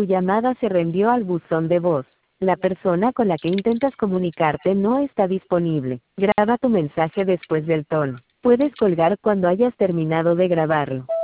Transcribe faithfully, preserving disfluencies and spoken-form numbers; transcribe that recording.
Tu llamada se reenvió al buzón de voz. La persona con la que intentas comunicarte no está disponible. Graba tu mensaje después del tono. Puedes colgar cuando hayas terminado de grabarlo.